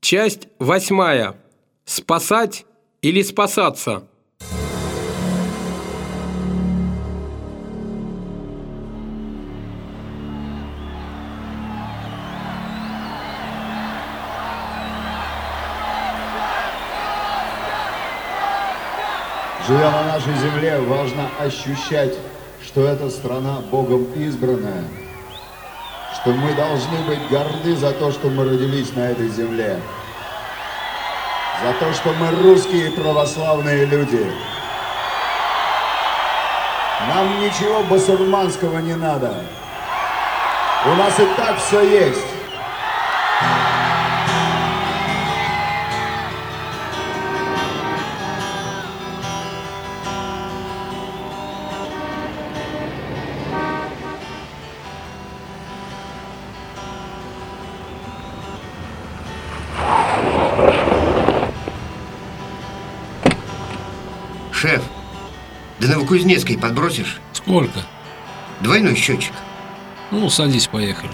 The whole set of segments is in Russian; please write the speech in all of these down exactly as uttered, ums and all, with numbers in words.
Часть восьмая. Спасать или спасаться? Живя на нашей земле, важно ощущать, что эта страна Богом избранная, что мы должны быть горды за то, что мы родились на этой земле, за то, что мы русские православные люди. Нам ничего басурманского не надо. У нас и так все есть. Шеф, до Новокузнецкой подбросишь? Сколько? Двойной счетчик. Ну, садись, поехали.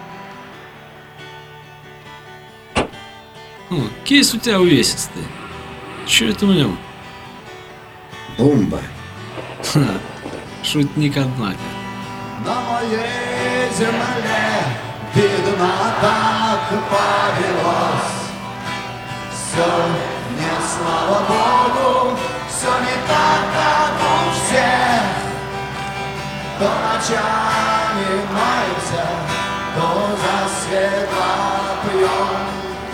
О, кейс у тебя увесистый. Че это в нем? Бомба. Ха, шутник, однако. На моей земле, видно, так повелось. Все не слава Богу, все не так, как у всех. То ночами моемся, то засветло пьем.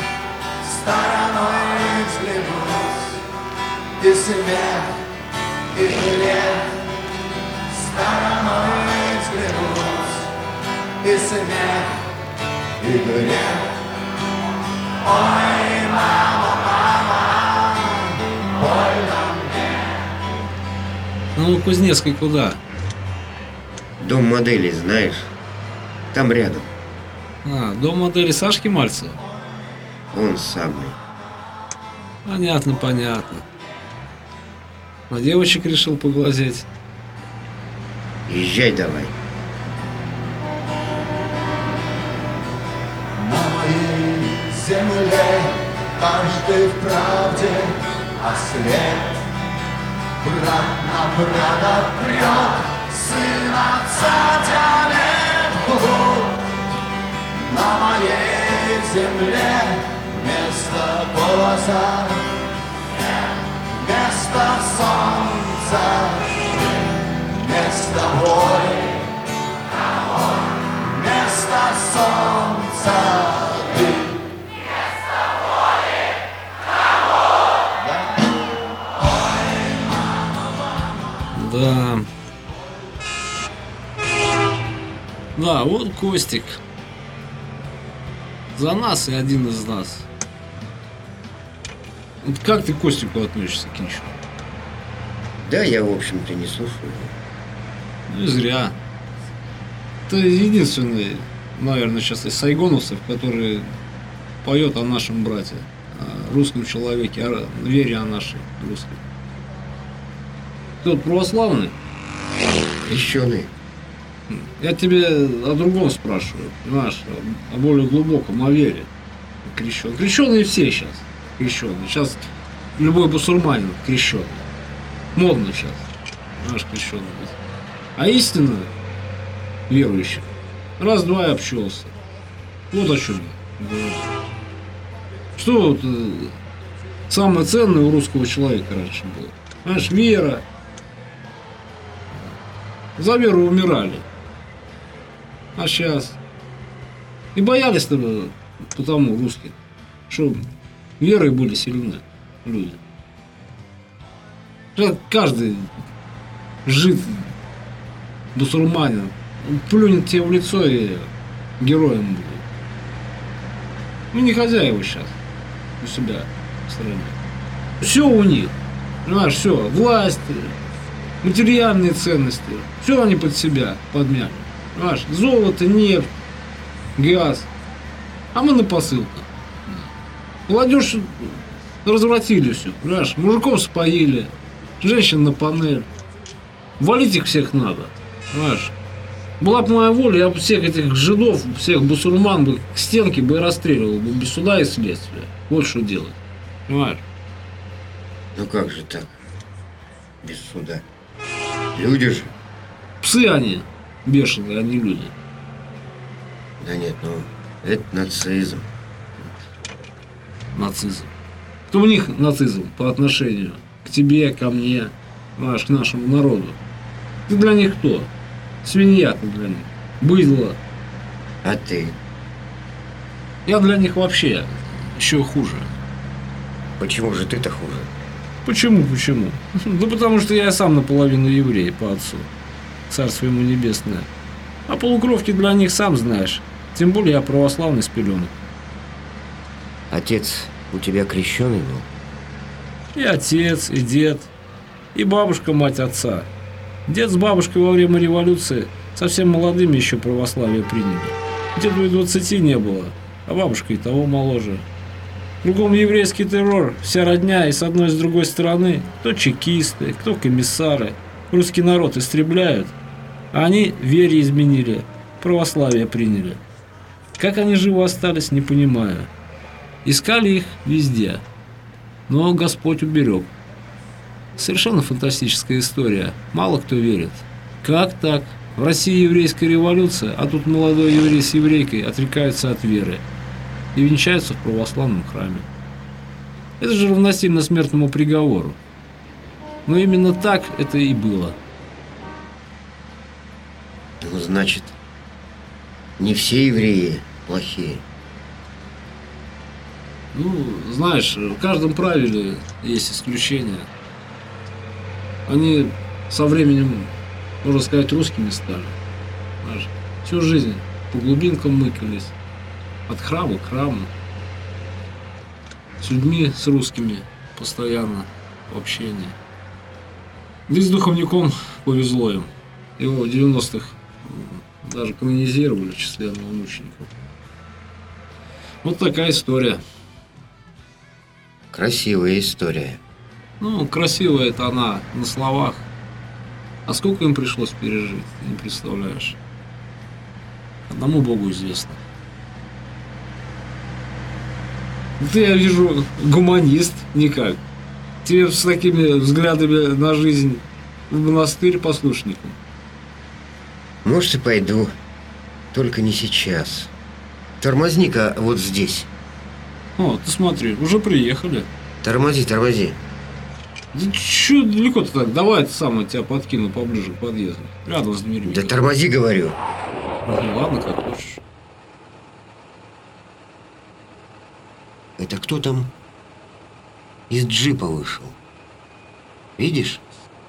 Стороной взглянуть, и смех, и грех. Стороной взглянуть, и смех, и грех. Ой, мама, мама, больно мне. Ну, Кузнецкий куда? Дом модели знаешь? Там рядом. А, дом модели Сашки Мальцева? Он самый. Понятно, понятно. На девочек решил поглазеть. Езжай давай. На моей земле каждый в правде ослеп. Брат на брата прет, сын отца тянет. На моей земле вместо голоса, вместо солнца, вместо воли, вместо солнца ты. Вместо воли, Да. Да, вот Костик. За нас и один из нас. Вот как ты к Костику относишься, Кинчу? Да, я, в общем-то, не слушаю. Ну и зря. Ты единственный, наверное, сейчас из сайгоновцев, который поет о нашем брате, о русском человеке, о вере о нашей русской. Ты вот православный? Крещеный. Я тебе о другом спрашиваю, понимаешь, о более глубоком, о вере. Крещеные. Крещеные все сейчас. Крещеные. Сейчас любой бусурманин крещеный. Модно сейчас. Наш крещеный быть. А истинно верующий. Раз-два и обчелся. Вот о чем я говорю. Что вот, э, самое ценное у русского человека раньше было? Понимаешь, вера. За веру умирали. А сейчас. И боялись-то потому русские, что верой были сильны люди. Сейчас каждый жид, бусурманин, он плюнет тебе в лицо и героем будет. Мы не хозяева сейчас у себя в стране. Все у них. Понимаешь, все. Власть, материальные ценности. Все они под себя подмяли. Понимаешь, золото, нефть, газ. А мы на посылках. Молодежь развратили все. Понимаешь, мужиков споили, женщин на панель. Валить их всех надо. Понимаешь? Была бы моя воля, я бы всех этих жидов, всех бусурман бы к стенке бы и расстреливал бы без суда и следствия. Вот что делать. Понимаешь? Ну как же так? Без суда. Люди же. Псы они бешеные, они люди. Да нет, ну, это нацизм. Нацизм. Кто у них нацизм по отношению к тебе, ко мне, понимаешь, к нашему народу? Ты для них кто? Свинья ты для них. Быдло. А ты? Я для них вообще еще хуже. Почему же ты-то хуже? Почему, почему? Да потому что я сам наполовину еврей по отцу. Царство ему небесное. А полукровки для них сам знаешь. Тем более я православный с пеленок. Отец у тебя крещеный был? И отец, и дед, и бабушка, мать отца. Дед с бабушкой во время революции совсем молодыми еще православие приняли. Деду и двадцати не было, а бабушка и того моложе. Кругом еврейский террор, вся родня и с одной и с другой стороны. Кто чекисты, кто комиссары. Русский народ истребляют, а они вере изменили, православие приняли. Как они живы остались, не понимаю. Искали их везде, но Господь уберег. Совершенно фантастическая история, мало кто верит. Как так? В России еврейская революция, а тут молодой еврей с еврейкой отрекаются от веры и венчаются в православном храме. Это же равносильно смертному приговору. Но именно так это и было. Ну, значит, не все евреи плохие. Ну, знаешь, в каждом правиле есть исключения. Они со временем, можно сказать, русскими стали. Знаешь, всю жизнь по глубинкам мыкались. От храма к храму. С людьми, с русскими постоянно в общении. Да и с духовником повезло им. Его в девяностых даже канонизировали в числе новомучеников. Вот такая история. Красивая история. Ну, красивая это она на словах. А сколько им пришлось пережить, ты не представляешь. Одному Богу известно. Ты, я вижу, гуманист никак. Тебе с такими взглядами на жизнь в монастырь послушником. Может, и пойду. Только не сейчас. Тормозни-ка вот здесь. О, ты смотри, уже приехали. Тормози, тормози. Да чё далеко-то так? Давай это сам, я тебя подкину поближе к подъезду. Рядом с дверью. Да тормози, говорю. Ну, ладно, как хочешь. Это кто там из джипа вышел? Видишь?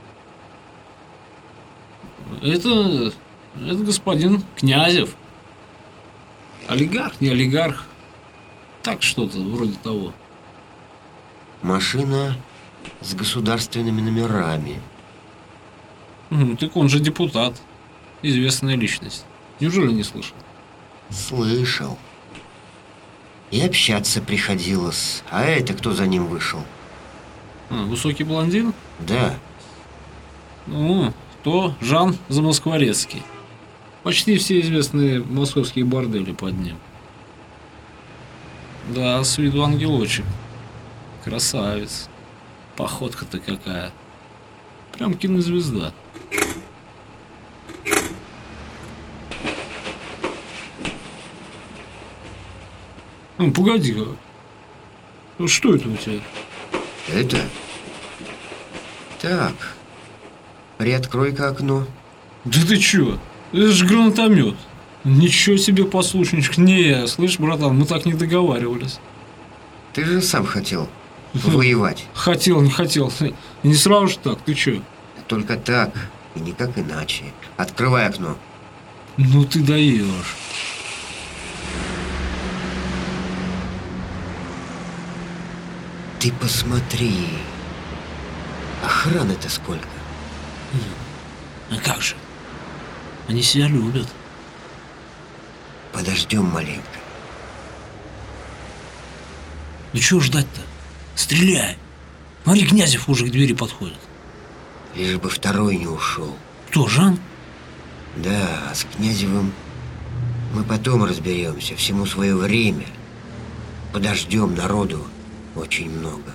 Это, это господин Князев. Олигарх, не олигарх. Так что-то вроде того. Машина с государственными номерами. Угу, так он же депутат. Известная личность. Неужели не слышал? Слышал. И общаться приходилось. А это кто за ним вышел? А, высокий блондин? Да. Ну, то Жан Замоскворецкий. Почти все известные московские бордели под ним. Да, с виду ангелочек. Красавец. Походка-то какая. Прям кинозвезда. Ну, погоди-ка. Ну, что это у тебя? Это? Так. Приоткрой-ка окно. Да ты чё? Это же гранатомет. Ничего себе, послушничек. Не, слышь, братан, мы так не договаривались. Ты же сам хотел воевать. Хотел, не хотел. Не сразу же так, ты чё? Только так и никак иначе. Открывай окно. Ну ты даешь. Ты посмотри. Охраны-то сколько. А как же? Они себя любят. Подождем маленько. Ну чего ждать-то? Стреляй. Смотри, Князев уже к двери подходит. Лишь бы второй не ушел. Кто, Жан? Да, а с Князевым мы потом разберемся. Всему свое время. Подождем, народу очень много.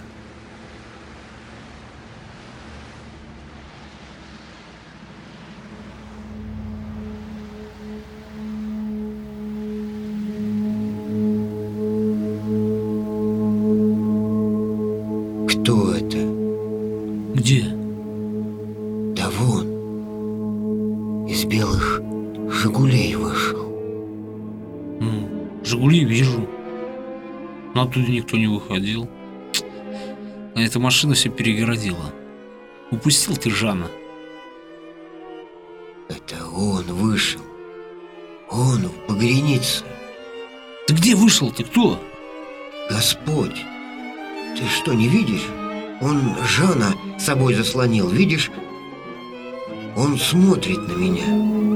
Кто это? Где? Да вон, из белых «Жигулей» вышел. Ну, «Жигули» вижу. Но оттуда никто не выходил. А эта машина все перегородила. Упустил ты Жана. Это он вышел. Он в Багрянице. Ты где вышел? Ты кто? Господь, ты что, не видишь? Он Жана собой заслонил, видишь? Он смотрит на меня.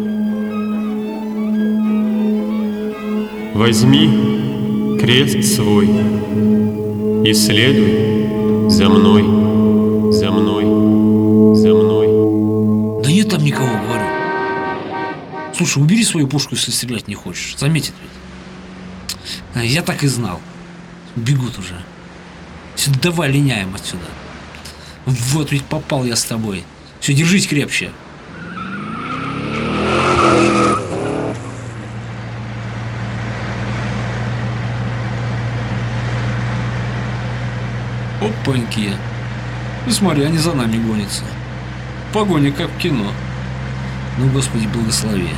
Возьми крест свой и следуй за мной, за мной, за мной. Да нет там никого, говорю. Слушай, убери свою пушку, если стрелять не хочешь. Заметит ведь. Я так и знал. Бегут уже. Все, давай линяем отсюда. Вот ведь попал я с тобой. Все, держись крепче. Опаньки. Ну смотри, они за нами гонятся. Погоня как в кино. Ну, Господи, благослови.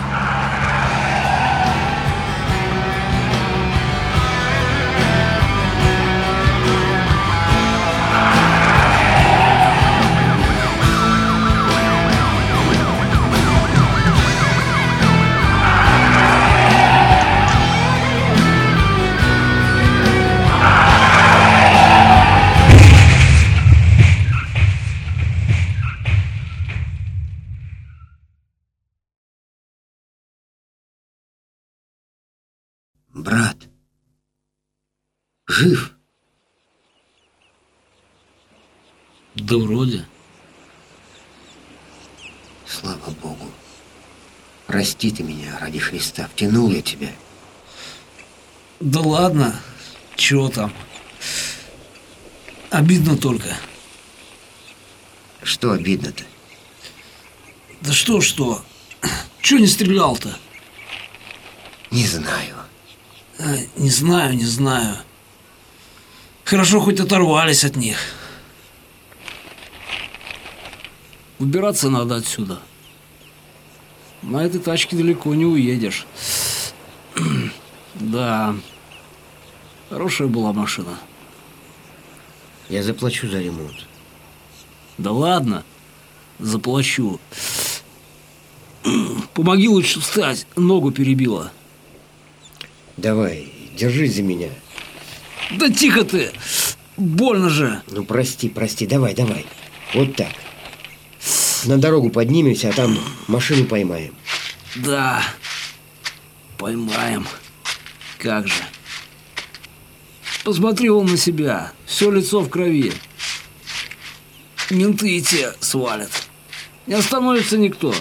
Брат, жив? Да вроде. Слава Богу. Прости ты меня ради Христа. Втянул я тебя. Да ладно. Чего там? Обидно только. Что обидно-то? Да что-что? Чего не стрелял-то? Не знаю. А, не знаю, не знаю. Хорошо, хоть оторвались от них. Убираться надо отсюда. На этой тачке далеко не уедешь. Да. Хорошая была машина. Я заплачу за ремонт. Да ладно. Заплачу. Помоги лучше встать. Ногу перебила. Давай, держись за меня. Да тихо ты! Больно же! Ну, прости, прости, давай, давай. Вот так. На дорогу поднимемся, а там машину поймаем. Да, поймаем. Как же. Посмотри вон на себя. Все лицо в крови. Менты и те свалят. Не остановится никто.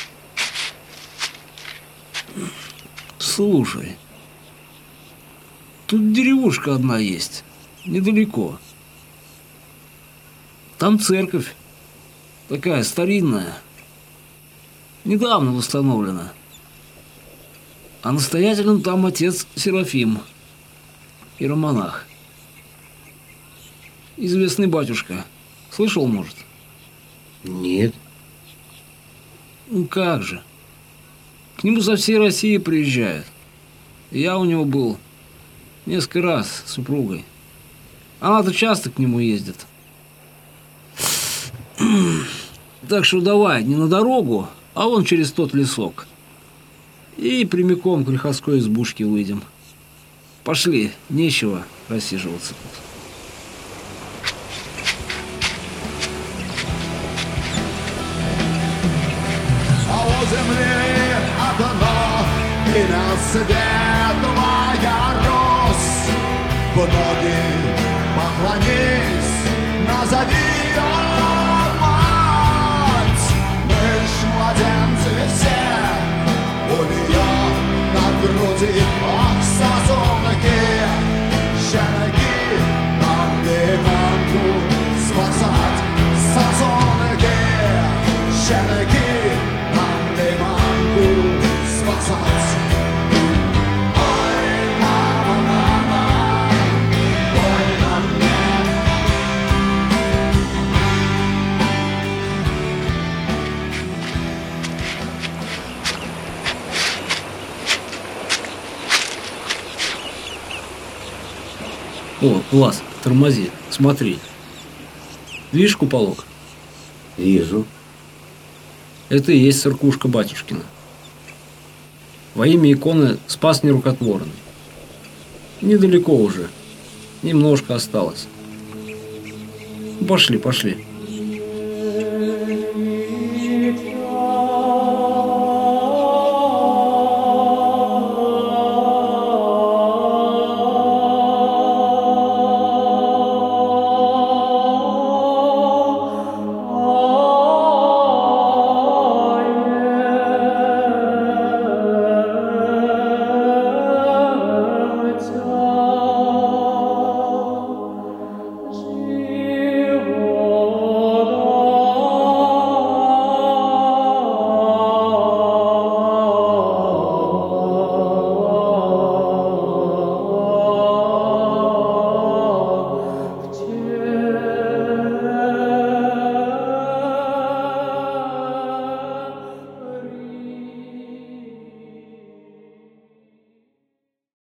Слушай. Тут деревушка одна есть. Недалеко. Там церковь. Такая старинная. Недавно восстановлена. А настоятелем там отец Серафим. Иеромонах. Известный батюшка. Слышал, может? Нет. Ну как же. К нему со всей России приезжают. Я у него был несколько раз с супругой. Она-то часто к нему ездит. Так что давай, не на дорогу, а вон через тот лесок. И прямиком к лиховской избушке выйдем. Пошли, нечего рассиживаться тут. А у земли одно имя светлая Русь. В ноги поклонись, назови ее мать. Мы ж младенцы все, у нее на груди сосунки. О, Влас, тормози, смотри. Видишь куполок? Вижу. Это и есть церквушка батюшкина. Во имя иконы Спас Нерукотворный. Недалеко уже. Немножко осталось. Пошли, пошли.